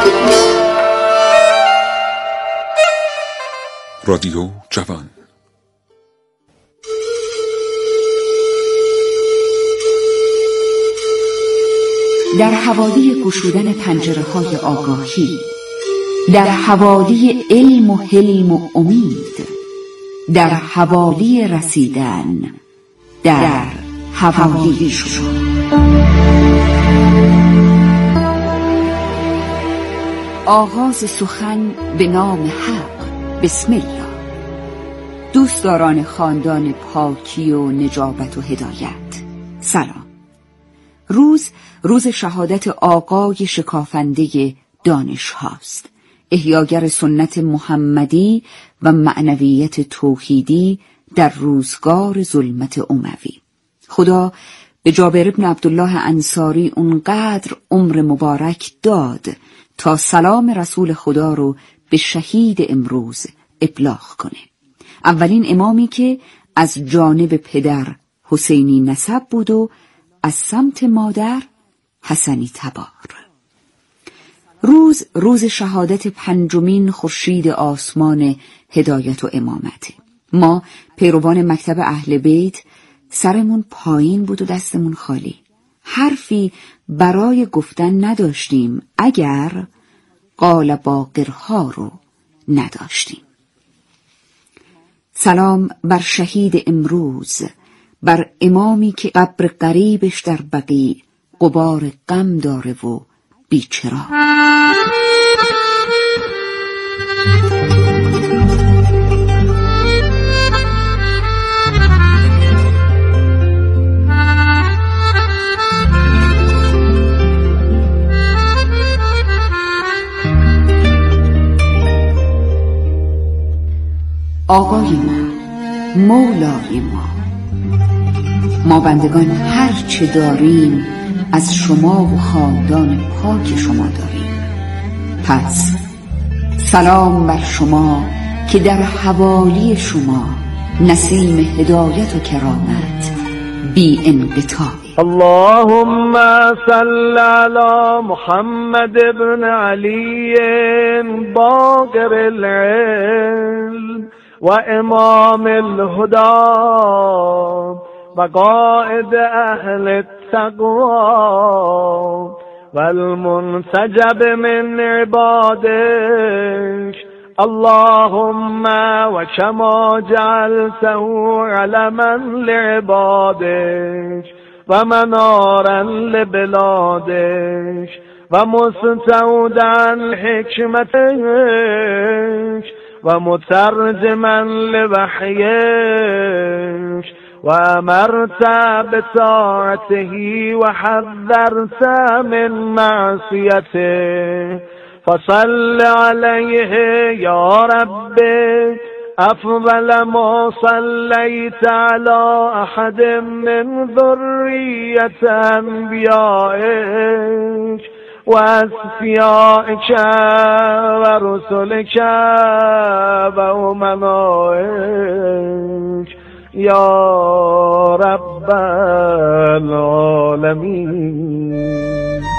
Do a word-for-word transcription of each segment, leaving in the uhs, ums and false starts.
رادیو جوان. در حوالی گشودن پنجره‌های آگاهی، در حوالی علم و حلم و امید، در حوالی رسیدن، در حوالی شما. آغاز سخن به نام حق. بسم الله. دوستداران خاندان پاکی و نجابت و هدایت، سلام. روز روز شهادت آقای شکافنده دانش هاست، احیاگر سنت محمدی و معنویت توحیدی در روزگار ظلمت اموی. خدا به جابر بن عبدالله انصاری اونقدر عمر مبارک داد تا سلام رسول خدا رو به شهید امروز ابلاغ کنه. اولین امامی که از جانب پدر حسینی نسب بود و از سمت مادر حسنی تبار. روز روز شهادت پنجمین خورشید آسمان هدایت و امامت. ما پیروان مکتب اهل بیت سرمون پایین بود و دستمون خالی. حرفی برای گفتن نداشتیم اگر قال باقرها رو نداشتیم. سلام بر شهید امروز، بر امامی که قبر قریبش در بقیع غبار غم داره و بیچرا. آقای ما، مولای ما، ما بندگان هر چه داریم از شما و خاندان پاک شما داریم. پس سلام بر شما که در حوالی شما نسیم هدایت و کرامت بی انقطاع. اللهم صل على محمد بن علی باقر العلم و امام الهدى و قائد اهل التقوى والمنسجب من عبادك. اللهم وكما جعلته علما لعبادك ومنارا لبلادك ومستودعا لحكمتك ومترجما لوحيك وأمرت بطاعته وحذرت من معصيته فصل عليه يا رب أفضل ما صليت على أحد من ذرية أنبيائك وأصفيائك ورسلك وأمنائك يا رب العالمين.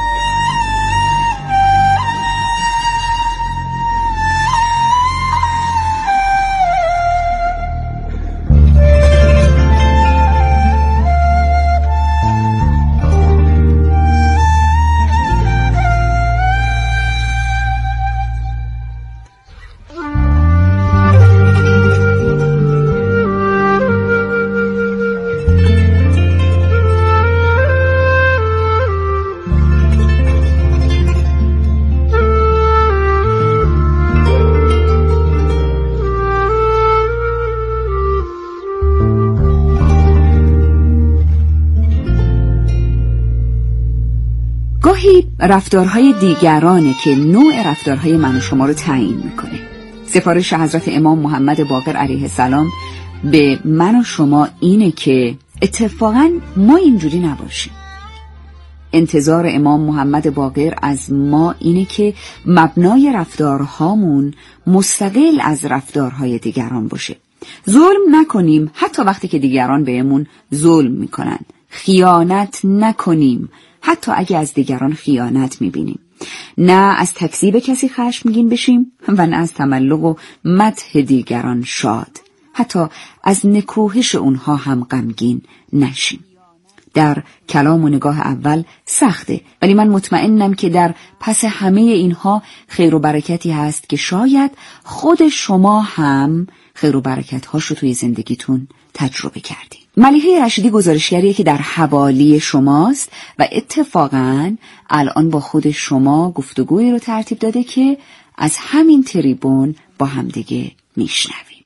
گاهی رفتارهای دیگرانه که نوع رفتارهای من و شما رو تعیین میکنه. سفارش حضرت امام محمد باقر علیه السلام به من و شما اینه که اتفاقاً ما اینجوری نباشیم. انتظار امام محمد باقر از ما اینه که مبنای رفتارهامون مستقل از رفتارهای دیگران باشه. ظلم نکنیم حتی وقتی که دیگران بهمون ظلم میکنن. خیانت نکنیم حتی اگه از دیگران خیانت میبینیم. نه از تکذیب کسی خشمگین بشیم و نه از تملق و مدح دیگران شاد. حتی از نکوهش اونها هم غمگین نشیم. در کلام و نگاه اول سخته، ولی من مطمئنم که در پس همه اینها خیر و برکتی هست که شاید خود شما هم خیر و برکت هاش رو توی زندگیتون تجربه کردین. ملیحه رشیدی گزارشگریه که در حوالی شماست و اتفاقاً الان با خود شما گفتگویی رو ترتیب داده که از همین تریبون با همدیگه میشنویم.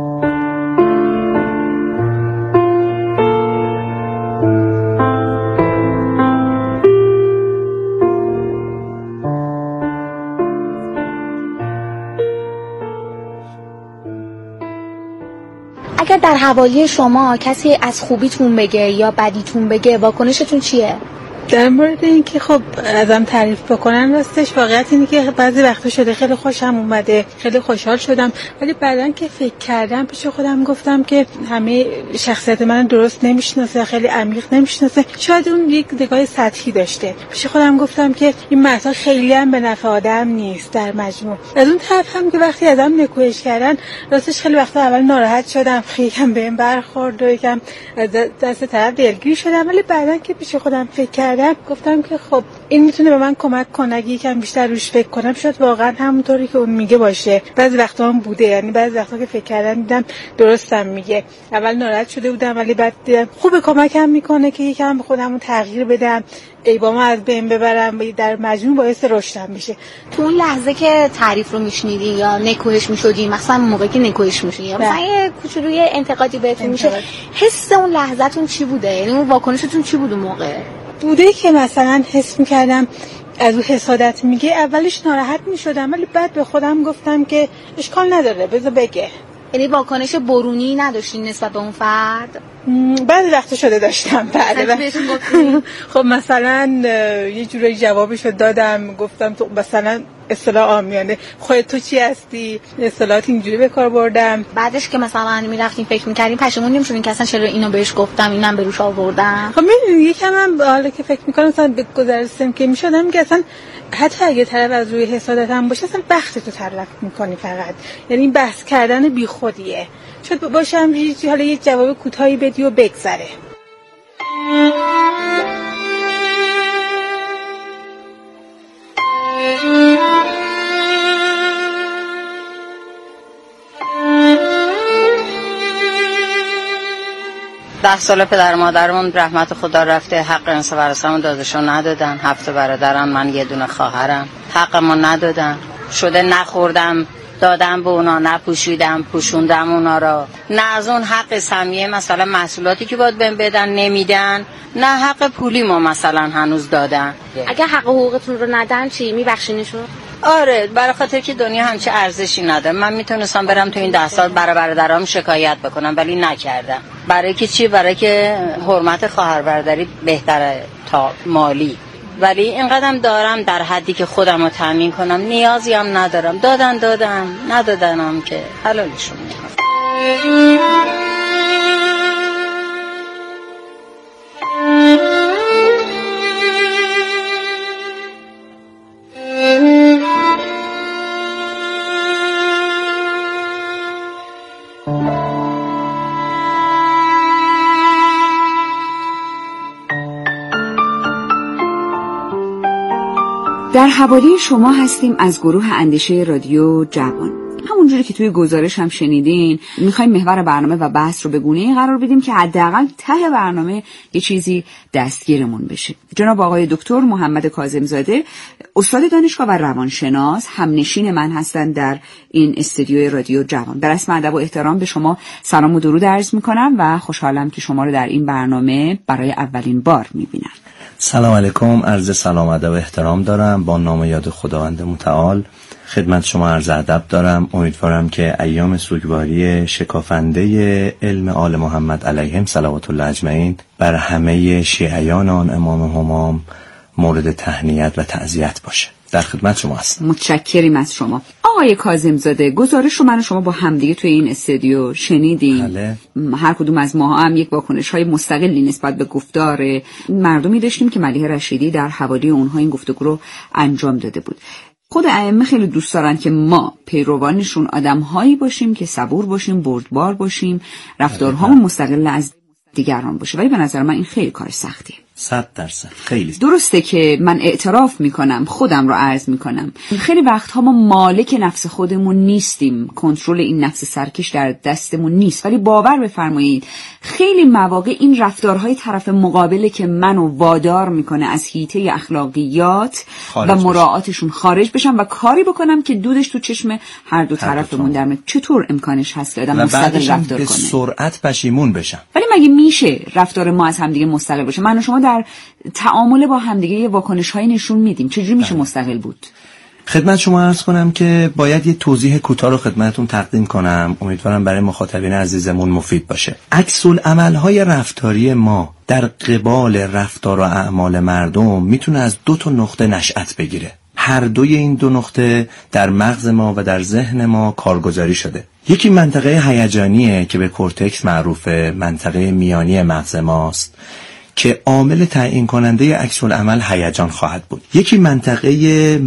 اگر در حوالی شما کسی از خوبیتون بگه یا بدیتون بگه، واکنشتون چیه؟ در مورد اینکه خب ازم تعریف بکنن، راستش واقعیت اینه که بعضی وقتا شده خیلی خوشم اومده، خیلی خوشحال شدم، ولی بعدن که فکر کردم پیش خودم گفتم که همه شخصیت من درست نمیشناسه، خیلی عمیق نمیشناسه، شاید اون یک نگاه سطحی داشته. پیش خودم گفتم که این مثلا خیلی هم به نفع آدم نیست در مجموع. از اون طرف هم که وقتی ازم نکوهش کردن، راستش خیلی وقتا اول ناراحت شدم، خیلی هم بهم برخورد و یکم دست طرف دلگیر شدم، ولی بعدن که پیش خودم فکر کردم گفتم که خب این میتونه به من کمک کنه، اگه یکم بیشتر روش فکر کنم شاید واقعا همونطوری که اون میگه باشه. بعضی وقتا هم بوده، یعنی بعضی وقتا که فکر کردم دیدم درستم میگه. اول ناراحت شده بودم ولی بعد دیدم خوب کمکم میکنه که یکم به خودمون تغییر بدم، ایبامو از بین ببرم و در مجموع باعث رشدم بشه. تو اون لحظه که تعریف رو میشنیدی یا نکوهش میشدی، مثلا موقعی که نکوهش میشدی یا مثلا یه کوچولوی انتقادی بهتون میشه، حس اون لحظه‌تون چی بوده؟ یعنی اون واکنشتون چی بود اون موقع؟ بوده که مثلا حس میکردم از اون حسادت میگه، اولش ناراحت میشدم ولی بعد به خودم گفتم که اشکال نداره بذار بگه. یعنی واکنش برونی نداشتین نسبت به اون فرد؟ بعضی وقتا شده داشتم. بعد خب مثلا یه جورایی جوابشو دادم، گفتم تو مثلا اصطلاح عامیانه خودت تو چی هستی، اصطلاحات اینجوری به کار بردم. بعدش که مثلا میرفتیم فکر میکردیم پشیمون نمیشدین که اصلا چرا اینو بهش گفتم، اینم به روش آوردم؟ خب میدونی یکم هم حالا که فکر میکنم مثلا به گذرستم که میشدم که اصلا حتی اگه طرف از روی حسادت هم باشه اصلا بختتو تلف میکنی فقط، یعنی این بحث کردن بیخودیه. شاید باشه همینجوری حالا یه جواب کوتاهی بدی و بگذره. ده سال پدر مادرمون رحمت خدا رفته، حق انس ورثه‌مون دادشون ندادن. هفت برادرم، من یه دونه خواهرم، حقمو ندادن. شده نخوردم دادم به اونا، نپوشیدم پوشوندم اونا را. نه از اون حق سمیه مثلا محصولاتی که باید بهم بدن نمیدن، نه حق پولی ما مثلا هنوز دادن. اگه حق حقوقتون رو ندن چی میبخشینشون؟ آره، برای خاطر که دنیا همچه ارزشی نداره. من میتونستم برم تو این ده سال برای برادرام شکایت بکنم ولی نکردم. برای که چی؟ برای که حرمت خواهر برادری بهتره تا مالی. ولی اینقدرم دارم در حدی که خودم رو تامین کنم، نیازی هم ندارم. دادن دادن، ندادنم که حلالشون میکنم. در حوالی شما هستیم از گروه اندیشه رادیو جوان. همونجوری که توی گزارش هم شنیدین، میخوایم محور برنامه و بحث رو به گونه‌ای قرار بدیم که حداقل ته برنامه یه چیزی دستگیرمون بشه. جناب آقای دکتر محمد کاظم‌زاده، استاد دانشگاه و روانشناس، همنشین من هستند در این استودیوی رادیو جوان. به رسم ادب و احترام به شما سلام و درود عرض میکنم و خوشحالم که شما رو در این برنامه برای اولین بار میبینم. سلام علیکم، عرض سلام ادب و احترام دارم با نام و یاد خداوند متعال. خدمت شما عرض ادب دارم. امیدوارم که ایام سوگواری شکافنده علم آل محمد علیهم صلوات الله اجمعین بر همه شیعیان آن امام همام مورد تهنیت و تعزیت باشه. در خدمت شما هستم. متشکریم از شما. آقای کاظم‌زاده، گزارش رو من و شما با همدیگه توی این استودیو شنیدیم. بله. هر کدوم از ماها هم یک واکنش‌های مستقلی نسبت به گفتار مردمی داشتیم که ملیحه رشیدی در حوالی اونها این گفتگو رو انجام داده بود. خود ائمه خیلی دوست دارن که ما پیروانشون آدم‌هایی باشیم که صبور باشیم، بردبار باشیم، رفتارهامون مستقل از دیگران باشه، ولی به نظر من این خیلی کار سختیه. صد درصد خیلی درسته که من اعتراف میکنم، خودم رو عرض میکنم، خیلی وقتها ما مالک نفس خودمون نیستیم، کنترل این نفس سرکش در دستمون نیست، ولی باور بفرمایید خیلی مواقع این رفتارهای طرف مقابله که منو وادار میکنه از حیطه اخلاقیات و مراعاتشون خارج بشم و کاری بکنم که دودش تو چشم هر دو طرفمون در میاد. چطور امکانش هست که آدم مستقل رفتار به کنه؟ سرعت پشیمون بشم. ولی مگه میشه رفتار ما از همدیگه مستقل باشه؟ من و شما در تعامل با همدیگه یه واکنش‌هایی نشون میدیم، چجوری میشه بله. مستقل بود؟ خدمت شما عرض کنم که باید یه توضیح کوتاه رو خدمتتون تقدیم کنم، امیدوارم برای مخاطبین عزیزمون مفید باشه. عکس العمل‌های رفتاری ما در قبال رفتار و اعمال مردم میتونه از دو تا نقطه نشأت بگیره. هر دوی این دو نقطه در مغز ما و در ذهن ما کارگزاری شده. یکی منطقه هیجانیه که به کورتکس معروفه، منطقه میانی مغز ماست که عامل تعیین کننده عکس العمل هیجان خواهد بود. یکی منطقه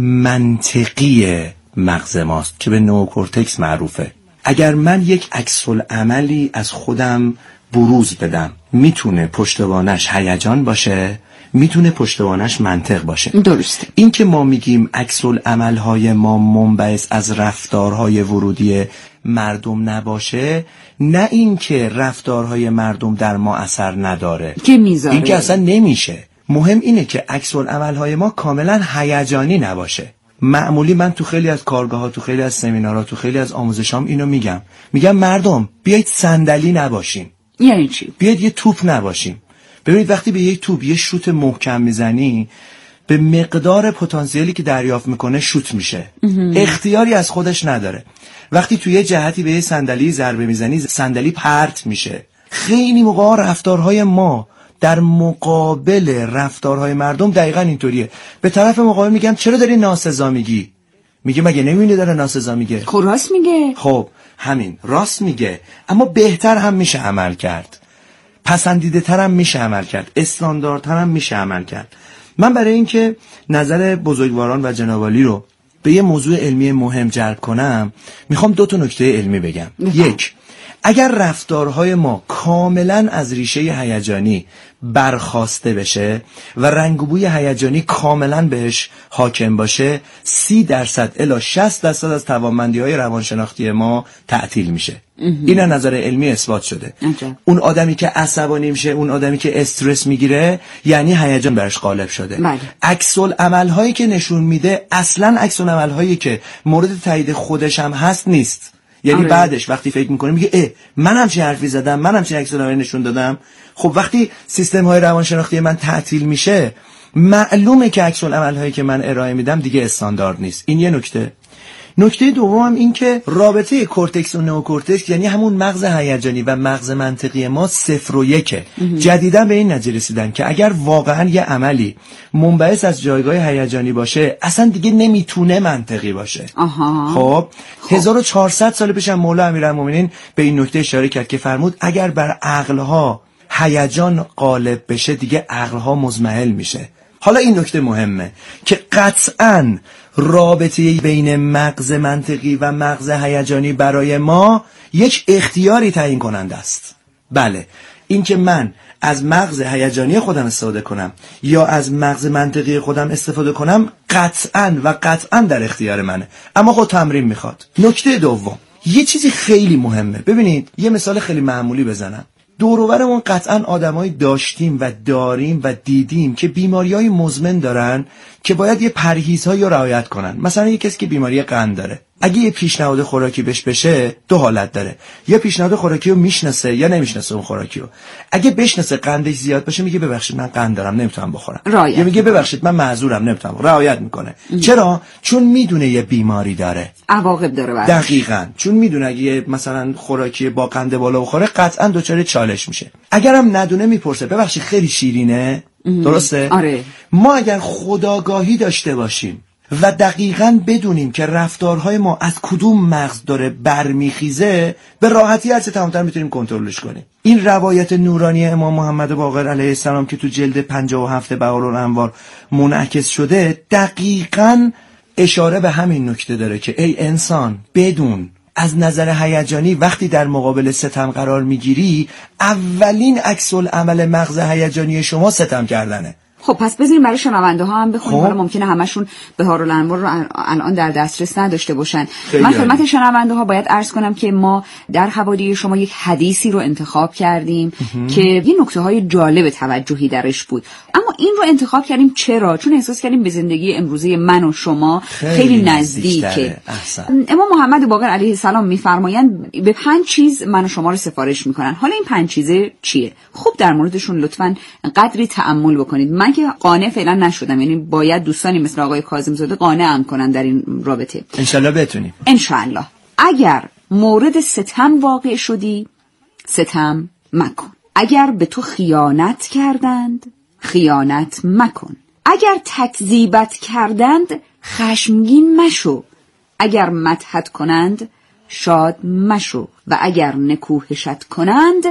منطقی مغز ماست که به نوکورتکس معروفه. اگر من یک عکس العملی از خودم بروز بدم، میتونه پشتوانش هیجان باشه، میتونه پشتوانش منطق باشه. درسته. این که ما میگیم عکس العمل‌های ما منبعث از رفتارهای ورودی مردم نباشه، نه این که رفتارهای مردم در ما اثر نداره که میذاره، این که اصلا نمیشه. مهم اینه که عکس العمل‌های ما کاملا هیجانی نباشه. معمولی من تو خیلی از کارگاه‌ها، تو خیلی از سمینارها، تو خیلی از آموزشام اینو میگم. میگم مردم بیایید صندلی نباشیم. یعنی چی؟ بیایید یه توپ نباشیم. ببینید وقتی به یک توپ یه شوت محکم میزنی، به مقدار پتانسیلی که دریافت میکنه شوت میشه. اختیاری از خودش نداره. وقتی توی یه جهتی به یه صندلی ضربه میزنی، صندلی پرت میشه. خیلی موقع رفتارهای ما در مقابل رفتارهای مردم دقیقاً اینطوریه. به طرف مقابل میگم چرا داری ناسزا میگی؟ میگه مگه نمیبینی داره ناسزا میگه؟ خب راست میگه. خب همین راست میگه، اما بهتر هم میشه عمل کرد، پسندیده تر هم میشه عمل کرد، استانداردتر هم میشه عمل کرد. من برای اینکه نظر بزرگواران و جنابعالی رو به یه موضوع علمی مهم جلب کنم، میخوام دو تا نکته علمی بگم. یک، اگر رفتارهای ما کاملا از ریشه هیجانی برخاسته بشه و رنگ و بوی هیجانی کاملا بهش حاکم باشه، سی درصد الی شصت درصد از توانمندی‌های روانشناختی ما تعطیل میشه. این از نظر علمی اثبات شده. انجا. اون آدمی که عصبانی میشه، اون آدمی که استرس میگیره، یعنی هیجان برش غالب شده. بله. عکس العمل‌هایی که نشون میده اصلا عکس العمل‌هایی که مورد تایید خودش هم هست نیست. یعنی آره. بعدش وقتی فکر میکنه میگه اه من هم چه حرفی زدم، من هم چه عکس العملی نشون دادم. خب وقتی سیستم های روانشناختی من تعطیل میشه، معلومه که عکس العمل هایی که من ارائه میدم دیگه استاندارد نیست. این یه نکته. نکته دوم این که رابطه کورتکس و نئوکورتکس، یعنی همون مغز هیجانی و مغز منطقی ما صفر و یکه. جدیدا به این نتیجه رسیدن که اگر واقعا یه عملی منبعث از جایگاه هیجانی باشه، اصلا دیگه نمیتونه منطقی باشه. آها. خب هزار و چهارصد سال پیش هم مولا امیرالمومنین به این نکته اشاره کرد که فرمود اگر بر عقلها هیجان غالب بشه، دیگه عقلها مضمحل میشه. حالا این نکته مهمه که قطعاً رابطه بین مغز منطقی و مغز هیجانی برای ما یک اختیاری تعیین کننده است. بله، این که من از مغز هیجانی خودم استفاده کنم یا از مغز منطقی خودم استفاده کنم قطعاً و قطعاً در اختیار منه، اما خود تمرین میخواد. نکته دوم، یه چیزی خیلی مهمه. ببینید یه مثال خیلی معمولی بزنم. دور و برمون قطعاً آدمایی داشتیم و داریم و دیدیم که بیماری‌های مزمن دارن که باید یه پرهیزهایی رو رعایت کنن. مثلا یه کسی که بیماری قند داره، اگه یه پیشنهاد خوراکی بهش بشه دو حالت داره: یا پیشنهاد خوراکی رو میشناسه یا نمیشناسه اون خوراکی رو. اگه بشناسه قندش زیاد باشه میگه ببخشید من قند دارم نمیتونم بخورم، یا میگه ببخشید من معذورم نمیتونم، رعایت میکنه. ام. چرا؟ چون میدونه یه بیماری داره، عواقب داره برش. دقیقاً چون میدونه اگه مثلا خوراکی با قند بالا بخوره قطعاً دچار چالش میشه. اگرم ندونه میپرسه ببخشید خیلی شیرینه. درسته؟ آره. ما اگر خودآگاهی داشته باشیم و دقیقاً بدونیم که رفتارهای ما از کدوم مغز داره برمیخیزه، به راحتی از تمام‌تر میتونیم کنترلش کنیم. این روایت نورانی امام محمد باقر علیه السلام که تو جلد پنجاه و هفت بهارالانوار منعکس شده دقیقاً اشاره به همین نکته داره که ای انسان بدون از نظر هیجانی وقتی در مقابل ستم قرار میگیری اولین عکس العمل مغز هیجانی شما ستم کردنه. خب پس بذاریم برای شنونده ها هم بخونیم. خب. حالا ممکنه همشون بهارالانوار رو الان در دسترس نداشته باشن. من خدمت شنونده ها باید عرض کنم که ما در حوالی شما یک حدیثی رو انتخاب کردیم که یه نکته های جالب توجهی درش بود. اما این رو انتخاب کردیم چرا؟ چون احساس کردیم به زندگی امروزه من و شما خیلی, خیلی نزدیکه. امام محمد باقر علیه السلام میفرمایند به پنج چیز من و شما رو سفارش میکنن. حالا این پنج چیزه چیه؟ خب در موردشون لطفاً قدری تأمل بکنید. من که قانع فعلا نشدم، یعنی باید دوستانی مثل آقای کاظم زاده قانعم کنن در این رابطه. انشالله بتونیم. انشالله. اگر مورد ستم واقع شدی ستم مکن. اگر به تو خیانت کردند خیانت مکن. اگر تکذیبت کردند خشمگین مشو. اگر مدحت کنند شاد مشو و اگر نکوهشت کنند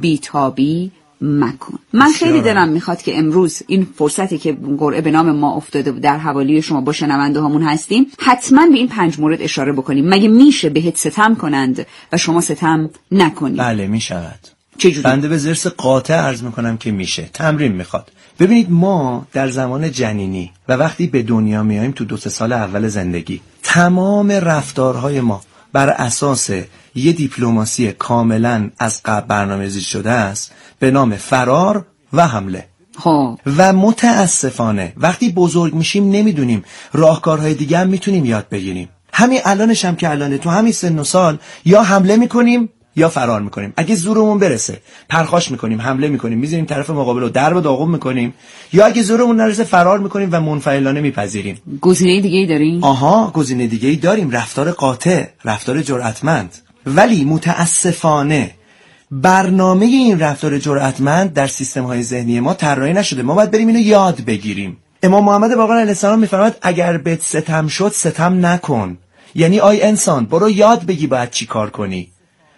بیتابی مکن. من خیلی دلم میخواد که امروز این فرصتی که قرعه به نام ما افتاده در حوالی شما با شنونده هامون هستیم حتما به این پنج مورد اشاره بکنیم. مگه میشه بهت ستم کنند و شما ستم نکنید؟ بله میشود. چجوری؟ بنده به ضرس قاطع عرض میکنم که میشه. تمرین میخواد. ببینید ما در زمان جنینی و وقتی به دنیا میاییم تو دو سه سال اول زندگی تمام رفتارهای ما بر اساس یه دیپلماسی کاملا از قبل برنامه‌ریزی شده است به نام فرار و حمله. ها. و متاسفانه وقتی بزرگ میشیم نمیدونیم راهکارهای دیگه هم میتونیم یاد بگیریم. همین الانش هم که الانه تو همین سن و سال یا حمله میکنیم یا فرار میکنیم. اگه زورمون برسه پرخاش میکنیم، حمله میکنیم، میذاریم طرف مقابل رو درب داغون میکنیم، یا اگه زورمون نرسه فرار میکنیم و منفعلانه میپذیریم. گزینه دیگه ای داریم؟ آها گزینه دیگه ای داریم. رفتار قاطع، رفتار جرأتمند. ولی متاسفانه برنامه این رفتار جرأتمند در سیستم های ذهنی ما طراحی نشده. ما باید بریم اینو یاد بگیریم. امام محمد باقر علیه السلام میفرماید اگر بهت ستم شد ستم نکن. یعنی آی انسان برو یاد بگی باید چی کار کنی.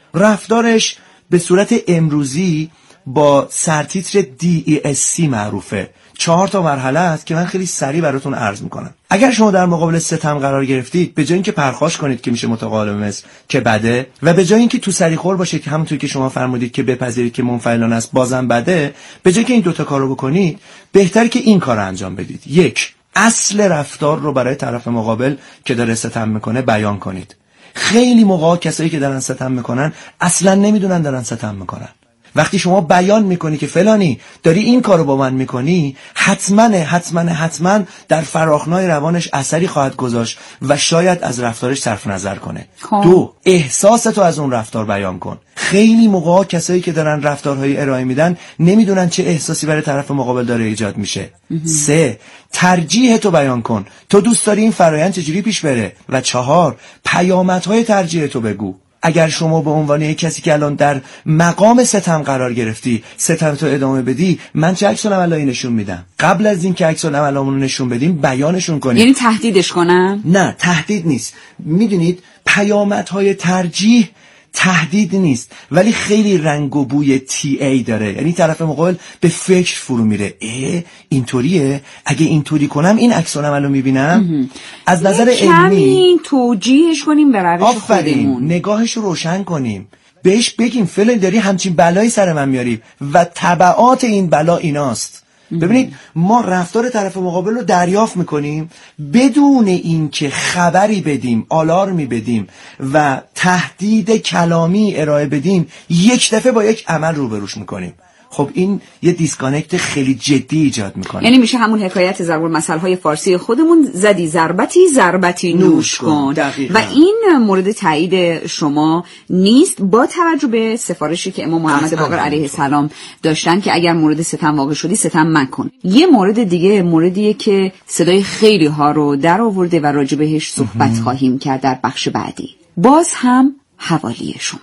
رفتارش به صورت امروزی با سرتیتر دی ای اس سی معروفه. چهار تا مرحله است که من خیلی سریع براتون عرض میکنم. اگر شما در مقابل ستم قرار گرفتید به جای اینکه پرخاش کنید که میشه متقابل مثل که بده، و به جای اینکه تو سریخور باشه که همونطور که شما فرمودید که بپذیرید که منفعلانه است بازم بده، به جای که این دوتا کارو بکنید بهتره که این کارو انجام بدید. یک، اصل رفتار رو برای طرف مقابل که داره ستم میکنه بیان کنید. خیلی موقع کسایی که دارن ستم میکنن اصلا نمیدونن دارن ستم میکنن. وقتی شما بیان میکنی که فلانی داری این کارو با من میکنی، حتما حتما حتما در فراخنای روانش اثری خواهد گذاشت و شاید از رفتارش صرف نظر کنه. خواه. دو، احساستو از اون رفتار بیان کن. خیلی موقع کسایی که دارن رفتارهای ارائه میدن نمیدونن چه احساسی برای طرف مقابل داره ایجاد میشه. سه، ترجیح تو بیان کن. تو دوست داری این فرایند چجوری پیش بره؟ و چهار، پیامدهای ترجیح تو بگو. اگر شما به عنوان یک کسی که الان در مقام ستم قرار گرفتی ستم تو ادامه بدی، من چه عکس العملی نشون میدم؟ قبل از این که عکس العملامون رو نشون بدیم بیانشون کنیم. یعنی تهدیدش کنم؟ نه تهدید نیست. میدونید پیامدهای ترجیح تهدید نیست ولی خیلی رنگ و بوی تی ای داره. یعنی طرف مقابل به فکر فرو میره. اه اینطوریه، اگه اینطوری کنم این عکس العملو میبینم. از نظر علمی توجیهش کنیم به روش خودمون، نگاهش رو روشن کنیم، بهش بگیم فلان داری همچین بلایی سر من میاری و تبعات این بلا ایناست. ببینید ما رفتار طرف مقابل رو دریافت میکنیم بدون اینکه خبری بدیم، آلارمی بدیم و تهدید کلامی ارائه بدیم، یک دفعه با یک عمل روبروش میکنیم. خب این یه دیسکانکت خیلی جدی ایجاد میکنه. یعنی میشه همون حکایت ضرب المثل‌های فارسی خودمون، زدی ضربتی ضربتی نوش کن. دقیقا. و این مورد تایید شما نیست با توجه به سفارشی که امام محمد باقر علیه السلام داشتن که اگر مورد ستم واقع شدی ستم مکن. یه مورد دیگه موردیه که صدای خیلی ها رو در آورده و راجع بهش صحبت خواهیم کرد در بخش بعدی. باز هم حوالی شما.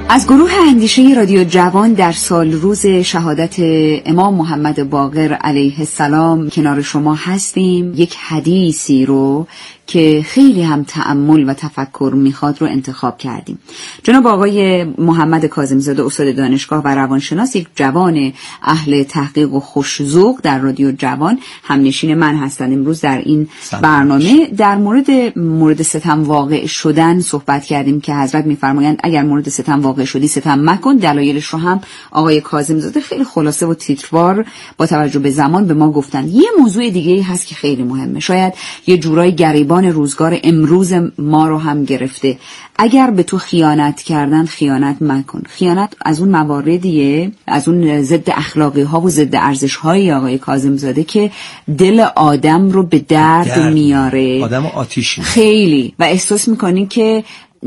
از گروه اندیشه رادیو جوان در سال روز شهادت امام محمد باقر علیه السلام کنار شما هستیم. یک حدیثی رو که خیلی هم تأمل و تفکر میخواد رو انتخاب کردیم. جناب آقای محمد کاظم‌زاده استاد دانشگاه و روانشناس، یک جوان اهل تحقیق و خوش‌ذوق در رادیو جوان، همنشین من هستند. امروز در این برنامه در مورد مورد ستم واقع شدن صحبت کردیم که حضرت میفرمایند اگر مورد ستم واقع شدی ستم مکن. دلایلش رو هم آقای کاظم‌زاده خیلی خلاصه و تیتروار با توجه به زمان به ما گفتن. یه موضوع دیگه هست که خیلی مهمه، شاید یه جورای گریبان روزگار امروز ما رو هم گرفته. اگر به تو خیانت کردن خیانت مکن. خیانت از اون مواردیه، از اون ضد اخلاقی ها و ضد ارزش های آقای کاظم‌زاده که دل آدم رو به درد, درد میاره، آدم آتیش میاره خیلی، و احساس میکنی که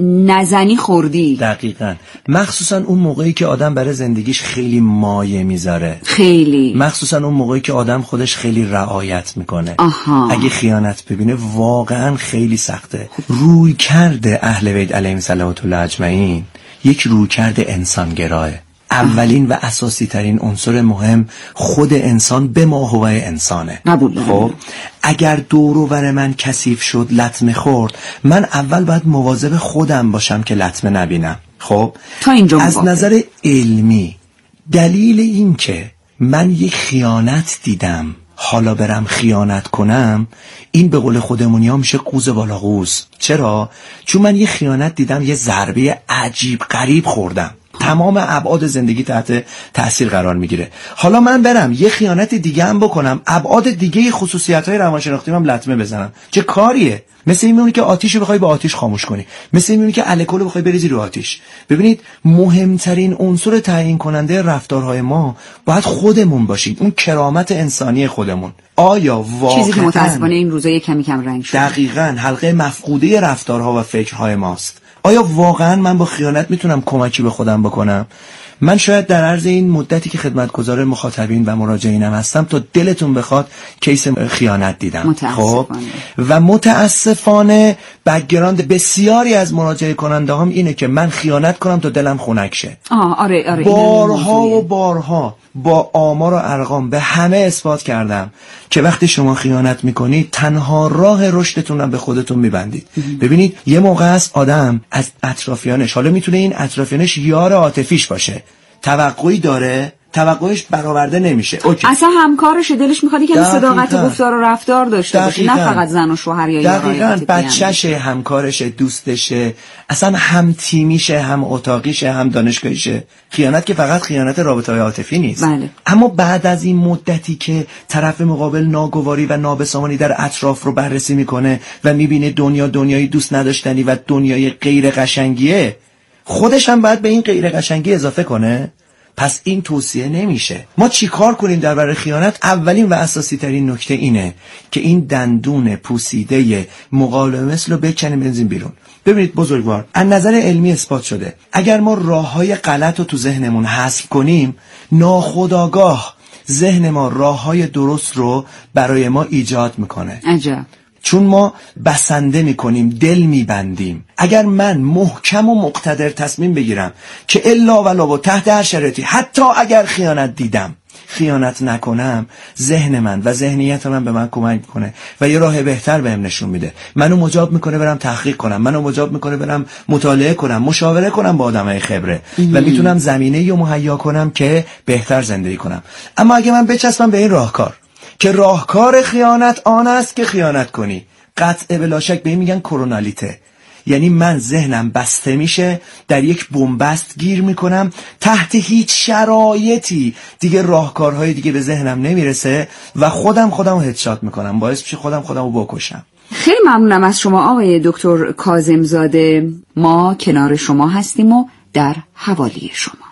نزنی خوردی. دقیقاً. مخصوصا اون موقعی که آدم برای زندگیش خیلی مایه میذاره، خیلی مخصوصا اون موقعی که آدم خودش خیلی رعایت میکنه. آها. اگه خیانت ببینه واقعا خیلی سخته. روی کرده اهل بیت علیهم صلوات الله اجمعین یک روی کرده انسانگراه. اولین و اساسی ترین عنصر مهم خود انسان به ماهوه انسانه. خب اگر دور و بر من کثیف شد، لطمه خورد، من اول باید مواظب خودم باشم که لطمه نبینم. خب تا اینجا از مواقع. نظر علمی دلیل این که من یک خیانت دیدم حالا برم خیانت کنم، این به قول خودمونی ها میشه قوز بالا قوز. چرا؟ چون من یه خیانت دیدم، یه ضربه عجیب غریب خوردم، تمام ابعاد زندگی تحت تأثیر قرار میگیره. حالا من برم یه خیانت دیگه هم بکنم، ابعاد دیگه خصوصیت‌های روانشناختی هم لطمه بزنم، چه کاریه؟ مثل این میمونه که آتیشو بخوای با آتیش خاموش کنی، مثل این میمونه که الکل بخوای بریزی رو آتیش. ببینید مهمترین عنصر تعیین کننده رفتارهای ما باید خودمون باشیم، اون کرامت انسانی خودمون. آیا واقعا چیزی که متأسفانه این روزا کمی کم رنگ شده، دقیقاً حلقه مفقوده رفتارها و فکرهای ماست. آیا واقعا من با خیانت میتونم کمکی به خودم بکنم؟ من شاید در عرض این مدتی که خدمتگزار مخاطبین و مراجعینم هستم تا دلتون بخواد کیس خیانت دیدم. متاسفانه. خب و متاسفانه بک‌گراند بسیاری از مراجعه کننده هم اینه که من خیانت کنم تا دلم خنک شه. آه آره آره. بارها و بارها با آمار و ارقام به همه اثبات کردم که وقتی شما خیانت میکنید تنها راه رشدتون رو به خودتون میبندید. ببینید یه موقع است آدم از اطرافیانش، حالا میتونه این اطرافیانش یار عاطفیش باشه، توقعی داره، توقعش برآورده نمیشه. اوکی. اصلا همکارش دلش میخواد که صداقت و گفتار و رفتار داشته باشه، نه فقط زن و شوهر یا یارای. دقیقاً بچه‌شه، همکارشه، دوستشه، اصلا هم تیمیشه، هم اتاقیشه، هم دانشگاهیشه. خیانت که فقط خیانت رابطه‌های عاطفی نیست. بله. اما بعد از این مدتی که طرف مقابل ناگواری و نابسامانی در اطراف رو بررسی میکنه و میبینه دنیا دنیای دوست نداشتنی و دنیای غیر قشنگیه، خودش هم باید به این غیر قشنگی اضافه کنه. پس این توصیه نمیشه. ما چی کار کنیم در برای خیانت؟ اولین و اساسی ترین نکته اینه که این دندون پوسیده مقاومت رو بکنیم بنزین بیرون. ببینید بزرگوار، از نظر علمی اثبات شده اگر ما راههای غلط رو تو ذهنمون حذف کنیم، ناخودآگاه ذهن ما راههای درست رو برای ما ایجاد میکنه. عجب. چون ما بسنده میکنیم، دل میبندیم. اگر من محکم و مقتدر تصمیم بگیرم که الا ولا و تحت هر شرایطی، حتی اگر خیانت دیدم، خیانت نکنم، ذهن من و ذهنیت من به من کمک میکنه و یه راه بهتر بهم نشون میده. منو مجاب میکنه برم تحقیق کنم، منو مجاب میکنه برم مطالعه کنم، مشاوره کنم با آدمای خبره و میتونم زمینه‌ای رو مهیا کنم که بهتر زندگی کنم. اما اگه من بچسبم به این راهکار که راهکار خیانت آن است که خیانت کنی، قطع بلا شک به این میگن کرونالیته، یعنی من ذهنم بسته میشه، در یک بنبست گیر میکنم، تحت هیچ شرایطی دیگه راهکارهای دیگه به ذهنم نمیرسه و خودم خودم رو هدشات میکنم، باعث میشه خودم خودم رو بکشم. خیلی ممنونم از شما آقای دکتر کاظم‌زاده. ما کنار شما هستیم و در حوالی شما.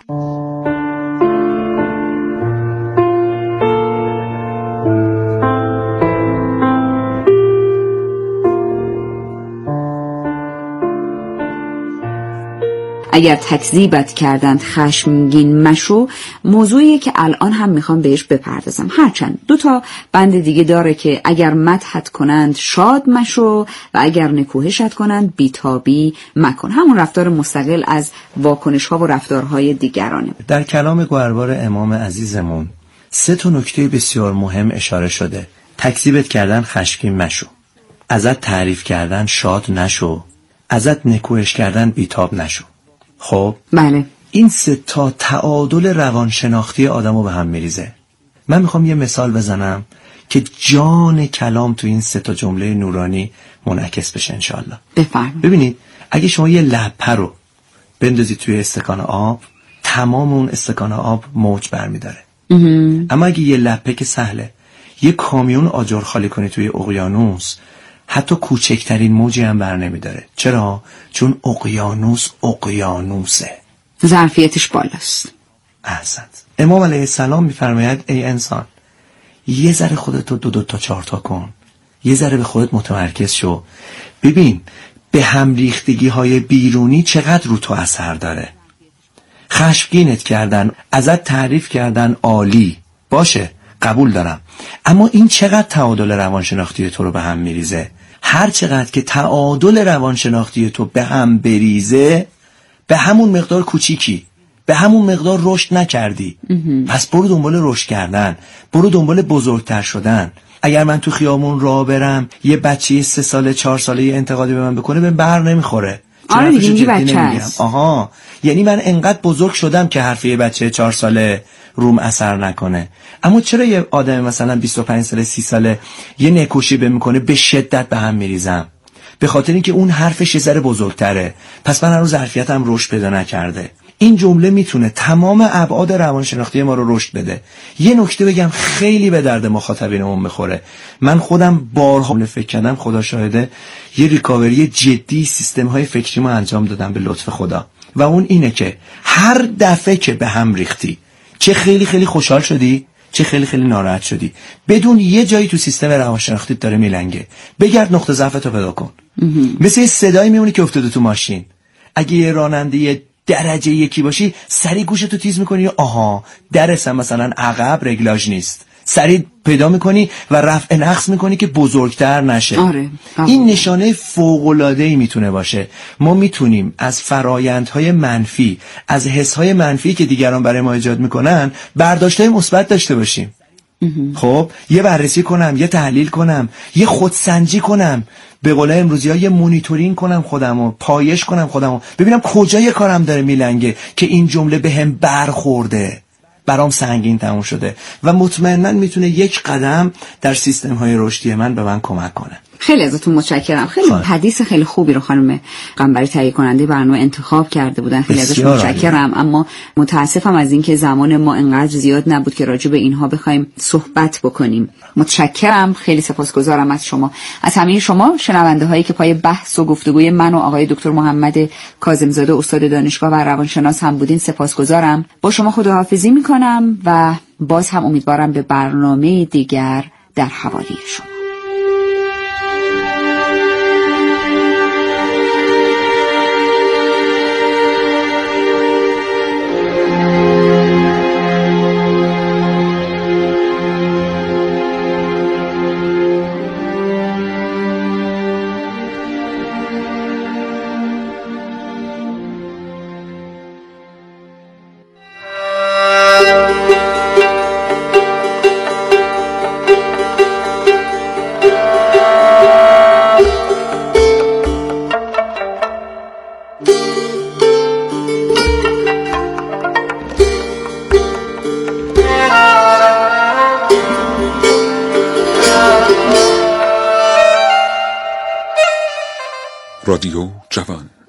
اگر تکذیبت کردند خشمگین مشو موضوعیه که الان هم میخوام بهش بپردازم. هرچند دو تا بند دیگه داره که اگر مدحت کنند شاد مشو و اگر نکوهشت کنند بیتابی مکن. همون رفتار مستقل از واکنش ها و رفتارهای دیگرانه. در کلام گوهربار امام عزیزمون سه تا نکته بسیار مهم اشاره شده. تکذیبت کردن خشمگین مشو، ازت تعریف کردن شاد نشو، ازت نکوهش کردن بیتاب نشو. خب بله، این سه تا تعادل روانشناختی آدمو به هم میریزه. من میخوام یه مثال بزنم که جان کلام تو این سه تا جمله نورانی منعکس بشه انشالله. بفرمایید. ببینید اگه شما یه لپه رو بندازید توی استکان آب، تمام اون استکان آب موج برمیداره. اما اگه یه لپه که سهله، یه کامیون آجر خالی کنی توی اقیانوس، حتی کوچکترین موجی هم بر نمیداره. چرا؟ چون اقیانوس اقیانوسه، ظرفیتش بالاست. احسنت. امام علیه السلام میفرماید ای انسان، یه ذره خودتو دو دو تا چهار تا کن، یه ذره به خودت متمرکز شو، ببین به هم ریختگی های بیرونی چقدر رو تو اثر داره. خشمگینت کردن، ازت تعریف کردن، عالی باشه، قبول دارم، اما این چقدر تعادل روانشناختی تو رو به هم میریزه. هر چقدر که تعادل روانشناختی تو به هم بریزه، به همون مقدار کوچیکی، به همون مقدار رشد نکردی. پس برو دنبال رشد کردن، برو دنبال بزرگتر شدن. اگر من تو خیامون راه برم یه بچه سه ساله چهار ساله یه انتقادی به من بکنه، به بر نمیخوره. آره دیگه این بچه هست. آها، یعنی من انقدر بزرگ شدم که حرف یه بچه چهار ساله روم اثر نکنه. اما چرا یه آدم مثلا بیست و پنج ساله سی ساله یه نکوشی به میکنه به شدت به هم میریزم؟ به خاطر اینکه اون حرفش یه ذره بزرگتره، پس من هنوز ظرفیتم رشد پیدا نکرده. این جمله میتونه تمام ابعاد روانشناختی ما رو رشد بده. یه نکته بگم خیلی به درد مخاطبینمون میخوره. من خودم بارها فکر کردم، خدا شاهده، یه ریکاوری جدی سیستم های فکری ما انجام دادم به لطف خدا، و اون اینه که هر دفعه که به هم ریختی، چه خیلی خیلی خوشحال شدی چه خیلی خیلی ناراحت شدی، بدون یه جایی تو سیستم روانشناختی داره میلنگه، بگرد نقطه ضعفتو پیدا کن. مثل صدایی میمونی که افتاده تو ماشین. اگه یه راننده درجه یکی باشی، سری گوشتو تیز میکنی، آها درسم مثلا عقب رگلاژ نیست، سری پیدا میکنی و رفع نقص میکنی که بزرگتر نشه. آره. این نشانه فوق‌العاده‌ای میتونه باشه. ما میتونیم از فرایندهای منفی، از حسهای منفی که دیگران برای ما ایجاد میکنن، برداشت‌های مثبت داشته باشیم. خب یه بررسی کنم، یه تحلیل کنم، یه خودسنجی کنم، به قول امروزی‌ها یه مونیتورینگ کنم خودمو، پایش کنم خودمو، ببینم کجای کارم داره میلنگه که این جمله بهم برخورده، برام سنگین تموم شده، و مطمئناً میتونه یک قدم در سیستم‌های رشدی من به من کمک کنه. خیلی ازتون متشکرم. خیلی خواهد. حدیث خیلی خوبی رو خانم قنبری تهیه کننده برنامه انتخاب کرده بودن. خیلی ازش متشکرم. اما متاسفم از اینکه زمان ما انقدر زیاد نبود که راجع به اینها بخوایم صحبت بکنیم. متشکرم، خیلی سپاسگزارم از شما، از همه شما شنونده هایی که پای بحث و گفتگوی من و آقای دکتر محمد کاظم‌زاده استاد دانشگاه و روانشناس هم بودین. سپاسگزارم. با شما خداحافظی میکنم و باز هم امیدوارم به برنامه دیگر در حوالی شما. رادیو جوان.